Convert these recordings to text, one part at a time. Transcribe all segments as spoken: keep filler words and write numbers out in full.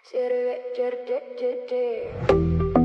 Серый вечер, ти-ти-ти.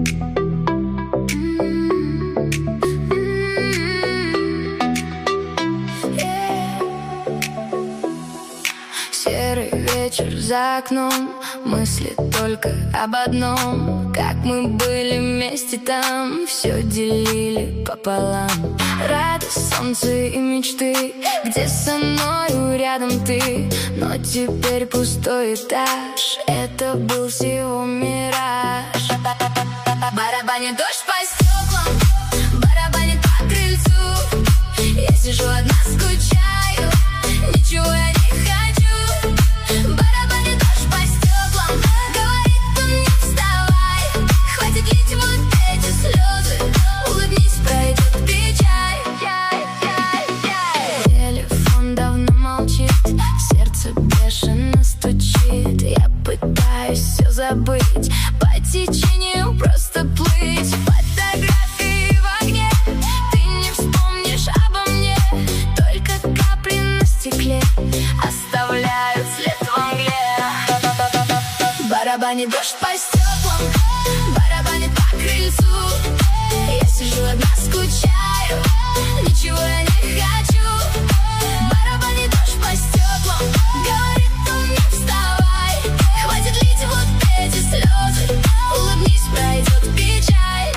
Серый вечер за окном, мысли только об одном: как мы были вместе там, все делили пополам. Радость, солнце и мечты, где со мною рядом ты. Но теперь пустой этаж, это был всего мираж. Барабанит дождь по стеклам, барабанит по крыльцу. Я сижу одна, скучаю, ничего я не хочу. Барабанит дождь по стеклам, говорит он: не вставай, хватит лить вот эти слезы, улыбнись, пройдет печаль. Телефон давно молчит, сердце бешено стучит. Я пытаюсь все забыть, по течению просто плыть. Фотографии в огне, ты не вспомнишь обо мне, только капли на стекле оставляют след в мгле. Барабанит дождь по стеклам, барабанит по крыльцу. Я сижу одна, скучаю, ничего я не хочу. Барабанит дождь по стеклам, говорит он: не вставай, хватит лить вот эти слезы, улыбнись, пройдет печаль.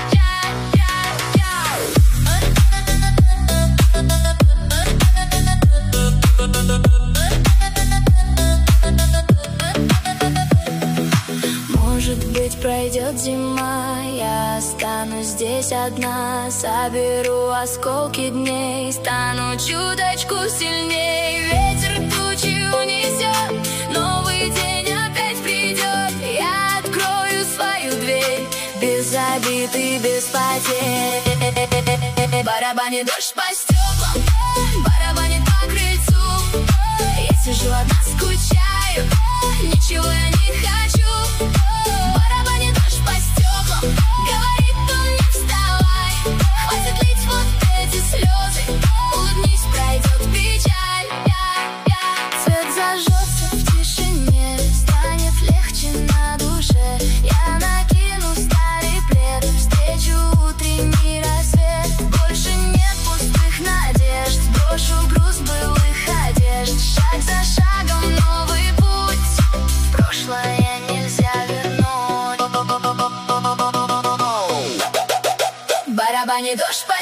Может быть, пройдет зима, я останусь здесь одна. Соберу осколки дней, стану чуточку сильней. Ветер тучи унесет, новый день опять придет. Я открою свою дверь, без обид и без потерь. Барабанит дождь по стеклам, барабанит по крыльцу. Я сижу одна, скучаю, ничего я не хочу. Барабанит дождь по стеклам, говорит он: не вставай, хватит лить вот эти слезы, улыбнись, пройдет печаль. Свет зажжется в тишине, станет легче на душе. Я накину старый плед, встречу утренний рассвет. Больше нет пустых надежд, брошу груз былых одежд. Шаг за шагом новый путь, прошлое нельзя вернуть. Барабанит дождь.